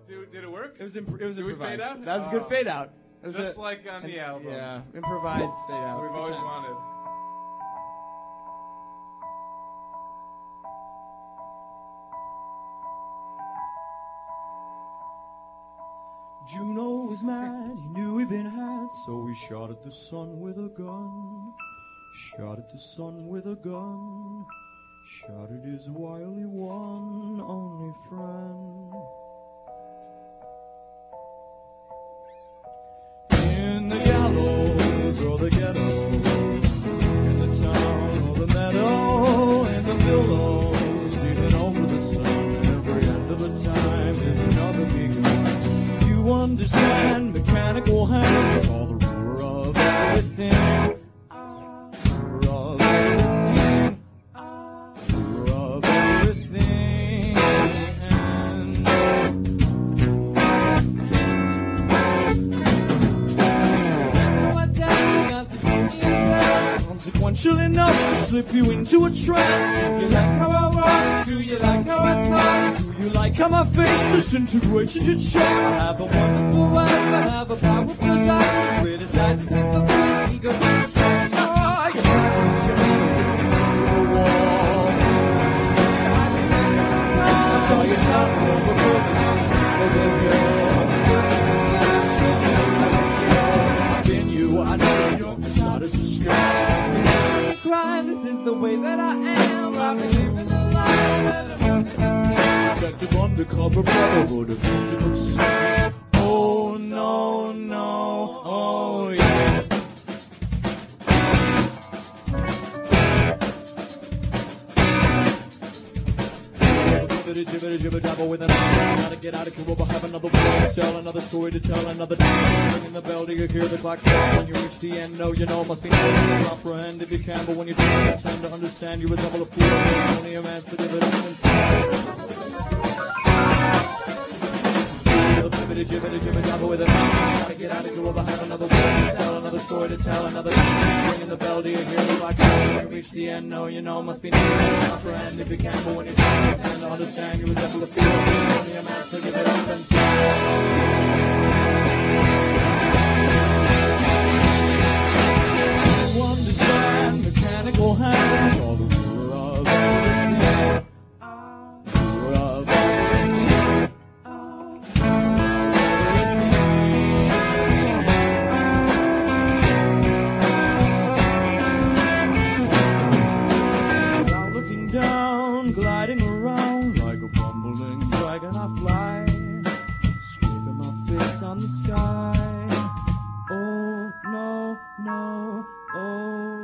Did it work? It was improvised. Did we fade out? That was a good fade out. It was Just like on the album. Yeah, improvised fade out. So we've always wanted. Juno was mad, he knew he'd been had, so he shot at the sun with a gun. Shot at the sun with a gun. Shot at his wily one only friend. In the gallows or the ghetto, in the town or the meadow, in the billows, even over the sun, every end of a time is another begun. You understand, mechanical hand is all the ruler of everything. Ruler of everything. Ruler of everything. Consequential enough to slip you into a trance. Do you like how I walk? Do you like how I talk? Do you like how my face disintegrates into chalk? I have a wonderful wife, I have a powerful job. She criticizes if I'm bad, he goes to the shop. Oh, you have to show me to the wall. I saw you shot over I've been you, I know your facade is a scam. Cry, this is the way that I am. I believe in the life that I'm under the skin. Protective undercover brotherhood of intimate sin. Oh no, no, oh yeah. Jibbity jibber jabber with an eye. Gotta get out of Cuba, have another word to tell, another story to tell, another time. Ringing the bell, do you hear the clock stop? When you reach the end, no, you know it must be no. Comprehend if you can, but when you try to pretend to understand, you resemble a fool. Only a man's to give it Jibbity jibber jabber with an eye. Gotta get out of Cuba, have another word to tell, another story to tell, another time. Ringing the bell, do you hear the clock stop? When you reach the end, no, you know it must be no. Comprehend if you can, but when you try to pretend to understand, you resemble a fool. Only a man's to give it up and you understand mechanical hands, all the ruler of everything. Ruler of everything. While looking down, gliding around like a bumbling dragon, I fly, scraping my face on the sky. Oh no, no, oh